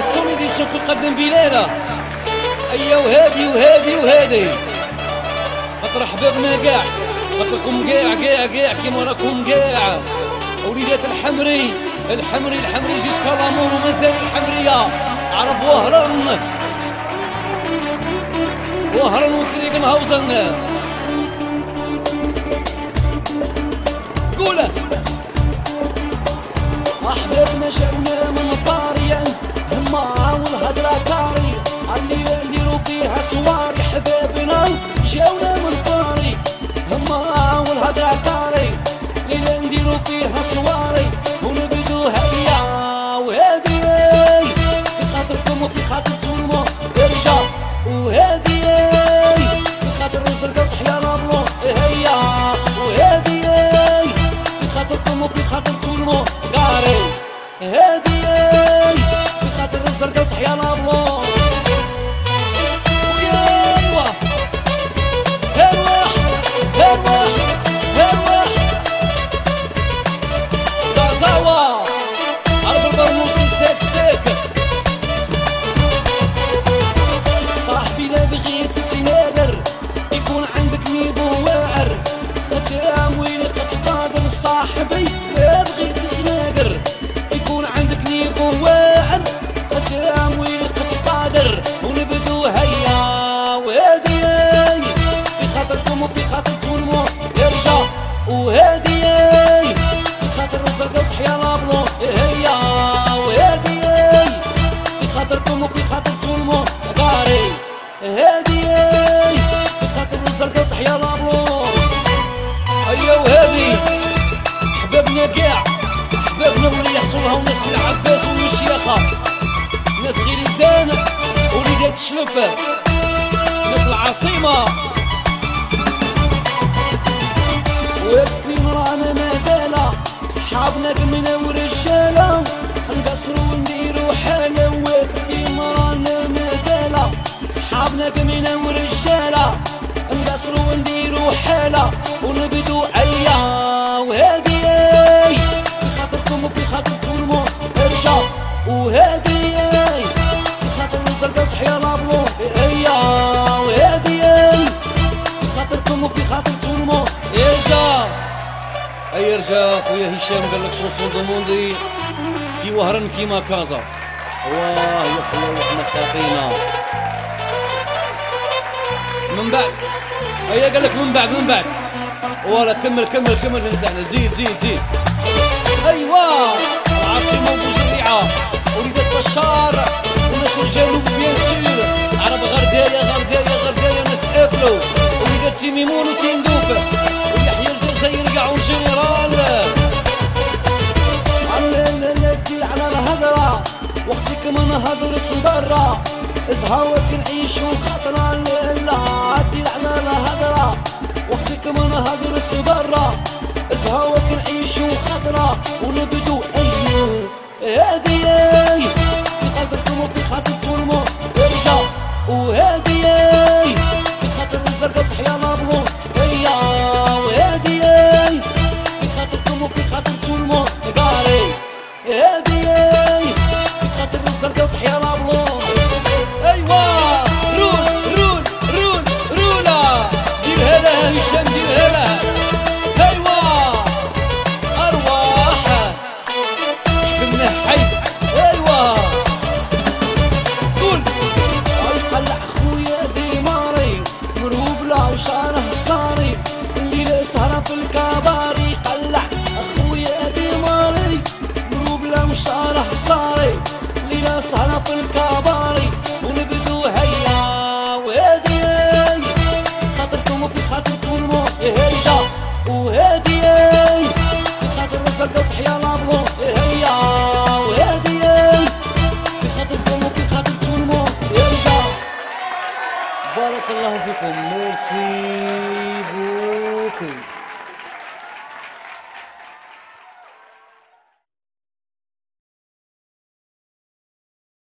سوني دي سوق تقدم بلادة. أيا وهادي وهادي وهادي خاطر حبابنا كاع خاطركم كاع كيما راكم كاع وليدات الحمري جيسكا لامور ومازال الحمرية عرب وهرن وكريغنهاوزن. قوله أحبابنا جاونا من طارية هما والهدرة كاري اللي نديرو فيها صواري. حبابنا جاونا من طاري هما والهدرة كاري اللي نديرو فيها صواري ونبدو هيا وهادي في خاطركم وفي خاطر ظلمة ارجع وهادي في خاطر الزرقا صحيا لابلو هيا وهادي في خاطركم وفي خاطر ظلمة قاري هادي في خاطر الزرقا صحيا لابلو. صاحبي لا بغيت تناقر يكون عندك نيبو واعر قدام ويلي قد قادر. صاحبي لا بغيت تناقر يكون عندك نيبو واعر قدام ويلي قد قادر ونبدو هيا وهادي في خاطركم وفي خاطر ظلمو ارجع وهادي في خاطر الزرقا صحيا لابلو هيا وهادي في خاطركم وفي خاطر ظلمو قاري هادي في خاطر الزرقا صحيا لابلو. ايا وهادي حبابنا كاع حبابنا واللي يحصل لهم ناس من العباس والمشيخة ناس غليزان وليدات الشلف ناس العاصمة واقفين رانا مازالا صحابنا كمنا ورجالة نقصرو ونديرو حالة واقفين رانا مازالا صحابنا كمنا ورجالة نقصرو ونديرو حالة ونبدو عيا وهادي في خاطركم وفي خاطر ظلمو ارجع وهادي في خاطر الزرقا صحيا لابلو هيا وهادي في خاطركم وفي خاطر ظلمو ارجع. اي ارجع خويا هشام قالك شونسون دوموندي كي وهرن كيما كازا. واه يا خويا وحنا خاطينا من بعد. هيا قالك من بعد ولا كمل نتاعنا زيد. ايوا العاصمة وبوجريعة وليدات بشار وناس الجنوب بيان سور عرب غردايا ناس افلو وليدات سيميمون وتندوب ويحيى الجزائر كاع جنرال. لا دير على الهضرة وقتك من هضرت برا ازهاوك نعيشو خطرة. لا دير على الهضرة وقتك من هضرت برا ازهاوك نعيشو خطرة ونبدو هادي في خاطركم وفي خاطر ظلمو ارجع وهادي في خاطر الزرقا صحيا لابلو هيا وهادي في خاطركم وفي خاطر ظلمو قاري هادي في خاطر الزرقا صحيا لابلو. ايوا رولا ديرها لها هشام ديرها لها. ايوا ارواح حكمنا حي. ايوا قول قلع خويا ديماري مرهوب لا وشاره صاري الليله سهره في الكباري. قلع خويا ديماري مرهوب لا وشاره صاري الليله سهره في الكباري ونبدو هيا وهادي في خاطركم وفي خاطر ظلمو ارجع وهادي في خاطر الزرقا صحيا لابلو هيا وهادي في خاطركم وفي خاطر ظلمو ارجع. بارك الله فيكم ميرسي بوكو.